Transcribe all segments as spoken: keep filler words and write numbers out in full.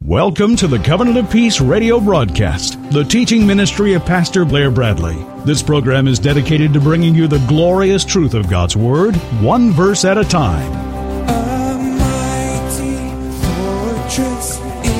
Welcome to the Covenant of Peace radio broadcast, the teaching ministry of Pastor Blair Bradley. This program is dedicated to bringing you the glorious truth of God's Word, one verse at a time. A mighty fortress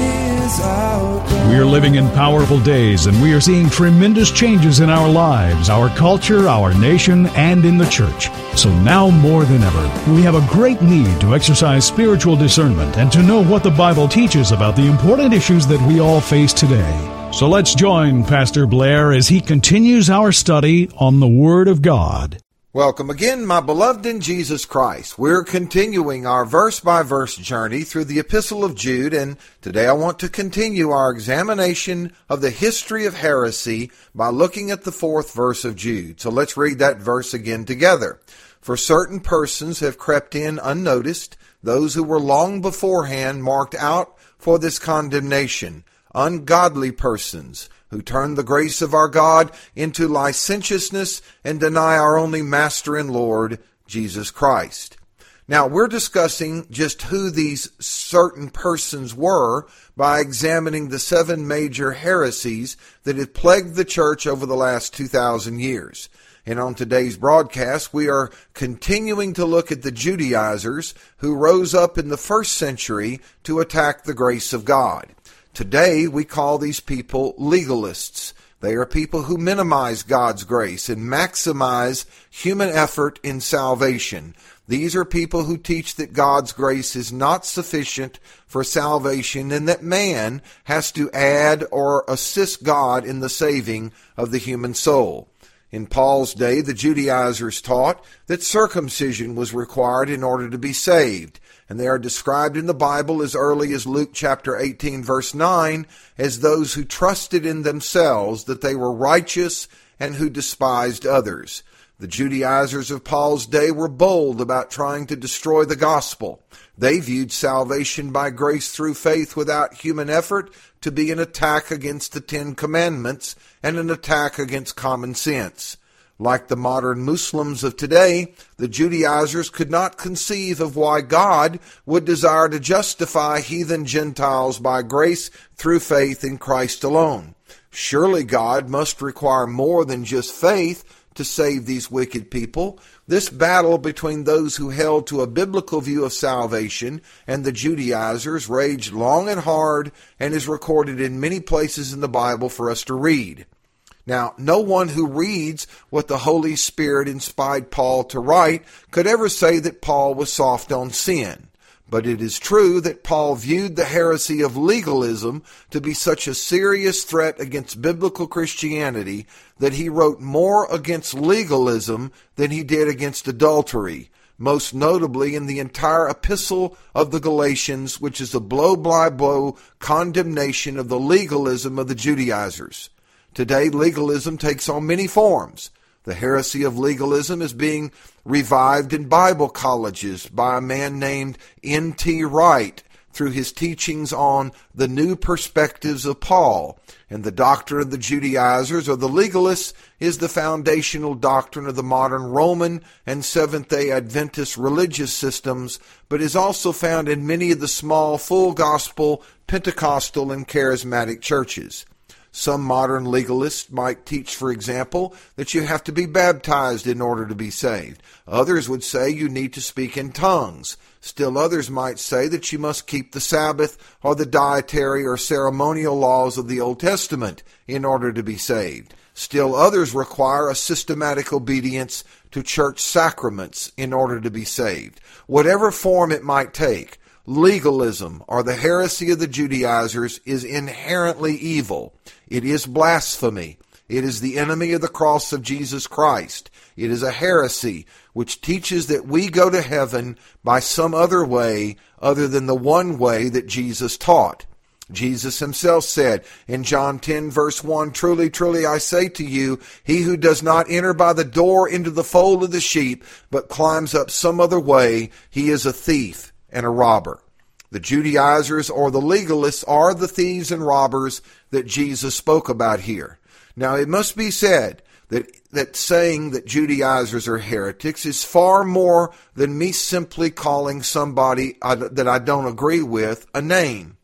is our God. We are living in powerful days, and we are seeing tremendous changes in our lives, our culture, our nation, and in the church. So now more than ever, we have a great need to exercise spiritual discernment and to know what the Bible teaches about the important issues that we all face today. So let's join Pastor Blair as he continues our study on the Word of God. Welcome again, my beloved in Jesus Christ. We're continuing our verse-by-verse journey through the Epistle of Jude, and today I want to continue our examination of the history of heresy by looking at the fourth verse of Jude. So let's read that verse again together. For certain persons have crept in unnoticed, those who were long beforehand marked out for this condemnation, ungodly persons, who turn the grace of our God into licentiousness and deny our only Master and Lord, Jesus Christ. Now, we're discussing just who these certain persons were by examining the seven major heresies that have plagued the church over the last two thousand years. And on today's broadcast, we are continuing to look at the Judaizers who rose up in the first century to attack the grace of God. Today, we call these people legalists. They are people who minimize God's grace and maximize human effort in salvation. These are people who teach that God's grace is not sufficient for salvation and that man has to add or assist God in the saving of the human soul. In Paul's day, the Judaizers taught that circumcision was required in order to be saved, and they are described in the Bible as early as Luke chapter eighteen, verse nine, as those who trusted in themselves that they were righteous and who despised others. The Judaizers of Paul's day were bold about trying to destroy the gospel. They viewed salvation by grace through faith without human effort to be an attack against the Ten Commandments and an attack against common sense. Like the modern Muslims of today, the Judaizers could not conceive of why God would desire to justify heathen Gentiles by grace through faith in Christ alone. Surely God must require more than just faith to save these wicked people. This battle between those who held to a biblical view of salvation and the Judaizers raged long and hard and is recorded in many places in the Bible for us to read. Now, no one who reads what the Holy Spirit inspired Paul to write could ever say that Paul was soft on sin. But it is true that Paul viewed the heresy of legalism to be such a serious threat against biblical Christianity that he wrote more against legalism than he did against adultery, most notably in the entire epistle of the Galatians, which is a blow-by-blow condemnation of the legalism of the Judaizers. Today, legalism takes on many forms. The heresy of legalism is being revived in Bible colleges by a man named N T Wright through his teachings on the new perspectives of Paul. And the doctrine of the Judaizers or the legalists is the foundational doctrine of the modern Roman and Seventh-day Adventist religious systems, but is also found in many of the small full gospel Pentecostal and charismatic churches. Some modern legalists might teach, for example, that you have to be baptized in order to be saved. Others would say you need to speak in tongues. Still others might say that you must keep the Sabbath or the dietary or ceremonial laws of the Old Testament in order to be saved. Still others require a systematic obedience to church sacraments in order to be saved. Whatever form it might take, legalism, or the heresy of the Judaizers, is inherently evil. It is blasphemy. It is the enemy of the cross of Jesus Christ. It is a heresy which teaches that we go to heaven by some other way other than the one way that Jesus taught. Jesus himself said in John ten, verse one, "Truly, truly, I say to you, he who does not enter by the door into the fold of the sheep, but climbs up some other way, he is a thief and a robber." The Judaizers or the legalists are the thieves and robbers that Jesus spoke about here. Now, it must be said that, that saying that Judaizers are heretics is far more than me simply calling somebody I, that I don't agree with a name.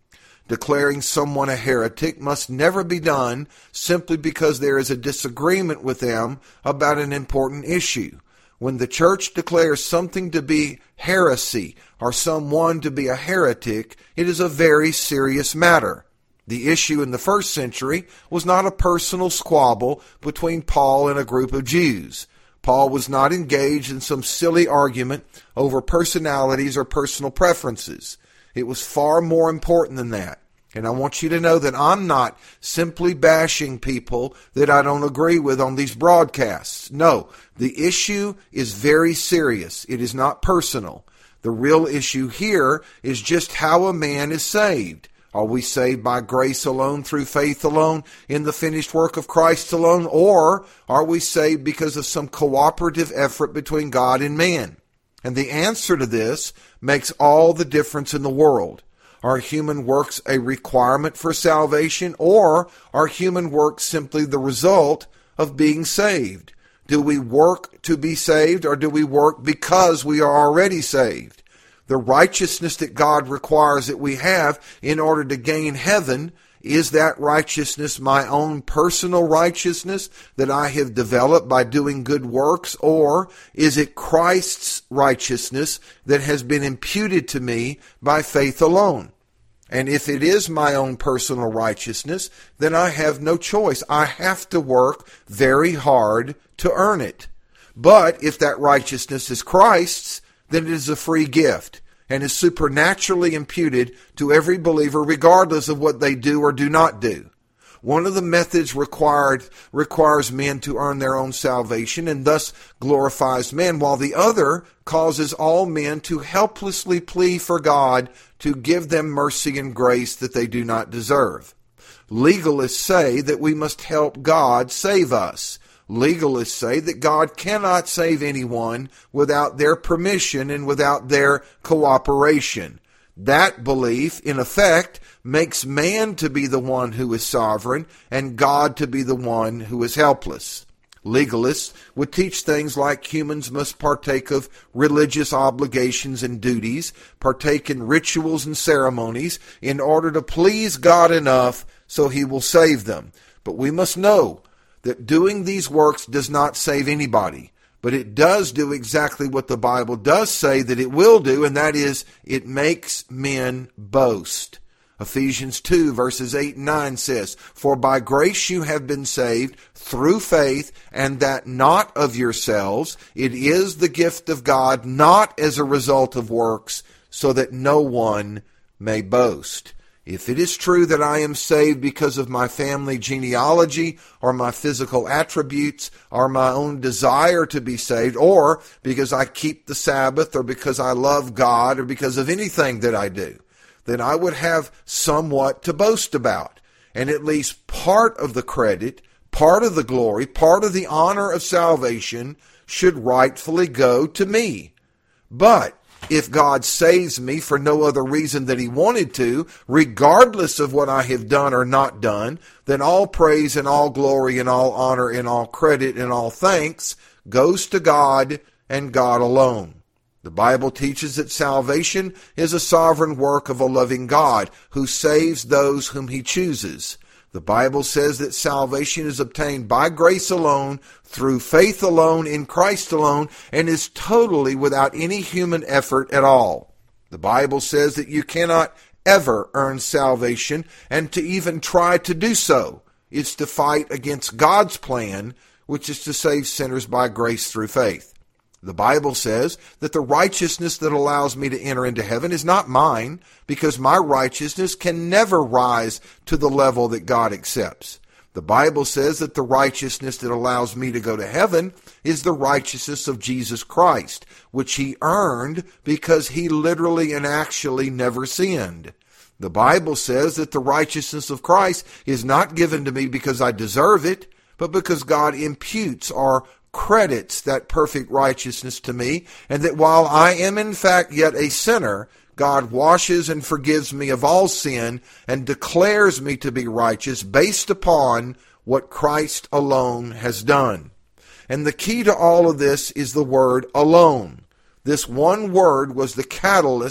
declaring someone a heretic must never be done simply because there is a disagreement with them about an important issue. When the church declares something to be heresy or someone to be a heretic, it is a very serious matter. The issue in the first century was not a personal squabble between Paul and a group of Jews. Paul was not engaged in some silly argument over personalities or personal preferences. It was far more important than that. And I want you to know that I'm not simply bashing people that I don't agree with on these broadcasts. No, the issue is very serious. It is not personal. The real issue here is just how a man is saved. Are we saved by grace alone, through faith alone, in the finished work of Christ alone? Or are we saved because of some cooperative effort between God and man? And the answer to this makes all the difference in the world. Are human works a requirement for salvation, or are human works simply the result of being saved? Do we work to be saved, or do we work because we are already saved? The righteousness that God requires that we have in order to gain heaven, is that righteousness my own personal righteousness that I have developed by doing good works, or is it Christ's righteousness that has been imputed to me by faith alone? And if it is my own personal righteousness, then I have no choice. I have to work very hard to earn it. But if that righteousness is Christ's, then it is a free gift and is supernaturally imputed to every believer regardless of what they do or do not do. One of the methods required requires men to earn their own salvation and thus glorifies men, while the other causes all men to helplessly plead for God to give them mercy and grace that they do not deserve. Legalists say that we must help God save us. Legalists say that God cannot save anyone without their permission and without their cooperation. That belief, in effect, makes man to be the one who is sovereign and God to be the one who is helpless. Legalists would teach things like humans must partake of religious obligations and duties, partake in rituals and ceremonies in order to please God enough so He will save them. But we must know that doing these works does not save anybody. But it does do exactly what the Bible does say that it will do, and that is, it makes men boast. Ephesians two verses eight and nine says, "For by grace you have been saved through faith, and that not of yourselves. It is the gift of God, not as a result of works, so that no one may boast." If it is true that I am saved because of my family genealogy or my physical attributes or my own desire to be saved, or because I keep the Sabbath or because I love God or because of anything that I do, then I would have somewhat to boast about. And at least part of the credit, part of the glory, part of the honor of salvation should rightfully go to me. But if God saves me for no other reason than He wanted to, regardless of what I have done or not done, then all praise and all glory and all honor and all credit and all thanks goes to God and God alone. The Bible teaches that salvation is a sovereign work of a loving God who saves those whom He chooses. The Bible says that salvation is obtained by grace alone, through faith alone, in Christ alone, and is totally without any human effort at all. The Bible says that you cannot ever earn salvation, and to even try to do so is to fight against God's plan, which is to save sinners by grace through faith. The Bible says that the righteousness that allows me to enter into heaven is not mine, because my righteousness can never rise to the level that God accepts. The Bible says that the righteousness that allows me to go to heaven is the righteousness of Jesus Christ, which He earned because He literally and actually never sinned. The Bible says that the righteousness of Christ is not given to me because I deserve it, but because God imputes or credits that perfect righteousness to me, and that while I am in fact yet a sinner, God washes and forgives me of all sin and declares me to be righteous based upon what Christ alone has done. And the key to all of this is the word alone. This one word was the catalyst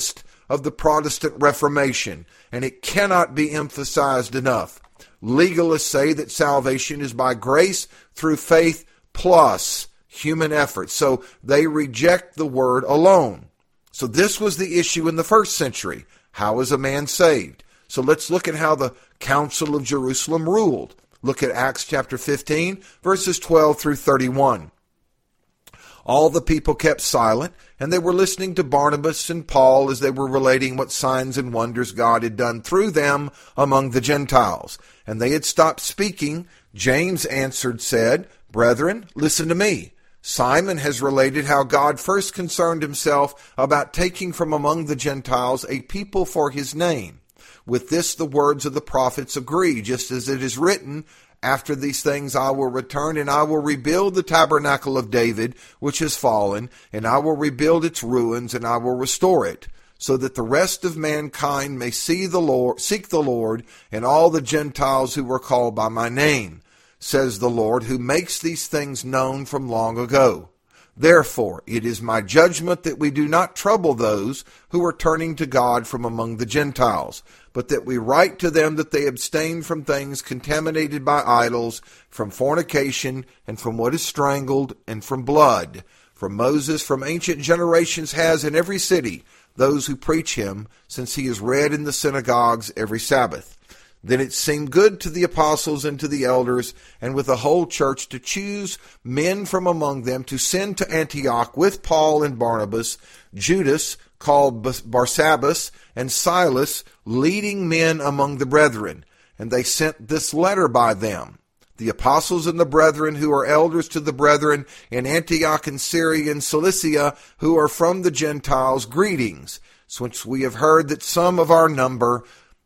of the Protestant Reformation, and it cannot be emphasized enough. Legalists say that salvation is by grace through faith plus human effort, so they reject the word alone. So this was the issue in the first century. How is a man saved? So let's look at how the Council of Jerusalem ruled. Look at Acts chapter fifteen, verses twelve through thirty-one. All the people kept silent, and they were listening to Barnabas and Paul as they were relating what signs and wonders God had done through them among the Gentiles. And they had stopped speaking. James answered, said, Brethren, listen to me. Simon has related how God first concerned himself about taking from among the Gentiles a people for his name. With this the words of the prophets agree, just as it is written, After these things I will return, and I will rebuild the tabernacle of David, which has fallen, and I will rebuild its ruins, and I will restore it, so that the rest of mankind may see the Lord, seek the Lord, and all the Gentiles who were called by my name, says the Lord, who makes these things known from long ago. Therefore, it is my judgment that we do not trouble those who are turning to God from among the Gentiles, but that we write to them that they abstain from things contaminated by idols, from fornication, and from what is strangled, and from blood. For Moses from ancient generations has in every city those who preach him, since he is read in the synagogues every Sabbath. Then it seemed good to the apostles and to the elders and with the whole church to choose men from among them to send to Antioch with Paul and Barnabas, Judas, called Barsabbas, and Silas, leading men among the brethren. And they sent this letter by them. The apostles and the brethren who are elders to the brethren in Antioch and Syria and Cilicia, who are from the Gentiles, greetings. Since we have heard that some of our number,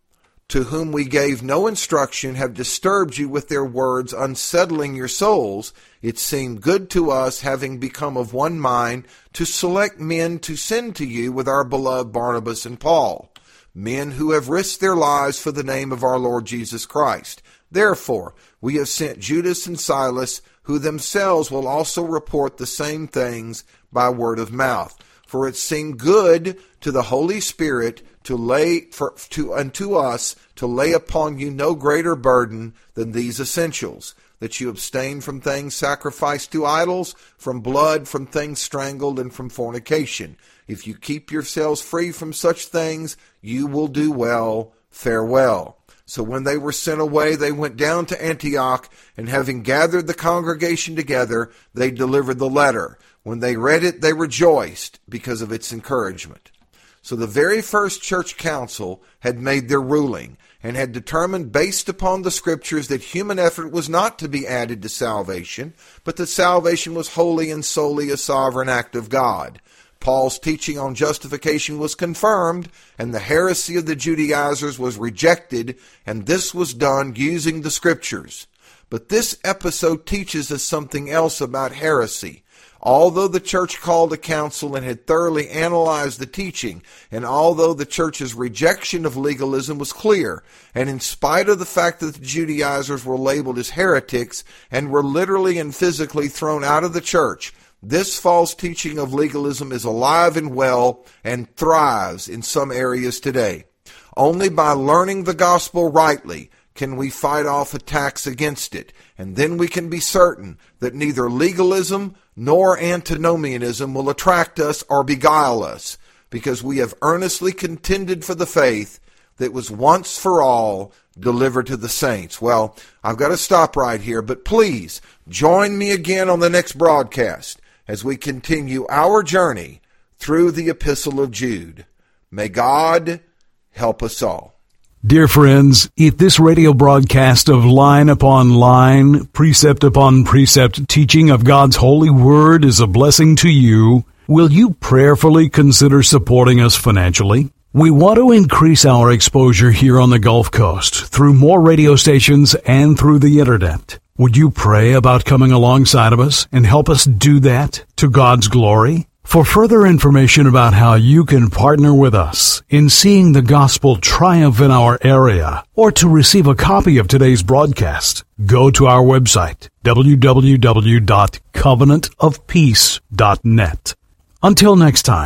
to whom we gave no instruction, have disturbed you with their words, unsettling your souls, it seemed good to us, having become of one mind, to select men to send to you with our beloved Barnabas and Paul, men who have risked their lives for the name of our Lord Jesus Christ. Therefore, we have sent Judas and Silas, who themselves will also report the same things by word of mouth. For it seemed good to the Holy Spirit to lay for to unto us to lay upon you no greater burden than these essentials, that you abstain from things sacrificed to idols, from blood, from things strangled, and from fornication. If you keep yourselves free from such things, you will do well. Farewell. So when they were sent away, they went down to Antioch, and having gathered the congregation together, they delivered the letter. When they read it, they rejoiced because of its encouragement. So the very first church council had made their ruling and had determined, based upon the scriptures, that human effort was not to be added to salvation, but that salvation was wholly and solely a sovereign act of God. Paul's teaching on justification was confirmed, and the heresy of the Judaizers was rejected, and this was done using the scriptures. But this episode teaches us something else about heresy. Although the church called a council and had thoroughly analyzed the teaching, and although the church's rejection of legalism was clear, and in spite of the fact that the Judaizers were labeled as heretics and were literally and physically thrown out of the church, this false teaching of legalism is alive and well and thrives in some areas today. Only by learning the gospel rightly can we fight off attacks against it, and then we can be certain that neither legalism nor antinomianism will attract us or beguile us, because we have earnestly contended for the faith that was once for all delivered to the saints. Well, I've got to stop right here, but please join me again on the next broadcast as we continue our journey through the Epistle of Jude. May God help us all. Dear friends, if this radio broadcast of line upon line, precept upon precept teaching of God's holy word is a blessing to you, will you prayerfully consider supporting us financially? We want to increase our exposure here on the Gulf Coast through more radio stations and through the internet. Would you pray about coming alongside of us and help us do that to God's glory? For further information about how you can partner with us in seeing the gospel triumph in our area, or to receive a copy of today's broadcast, go to our website, w w w dot covenant of peace dot net. Until next time,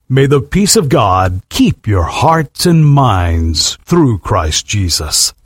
May the peace of God keep your hearts and minds through Christ Jesus.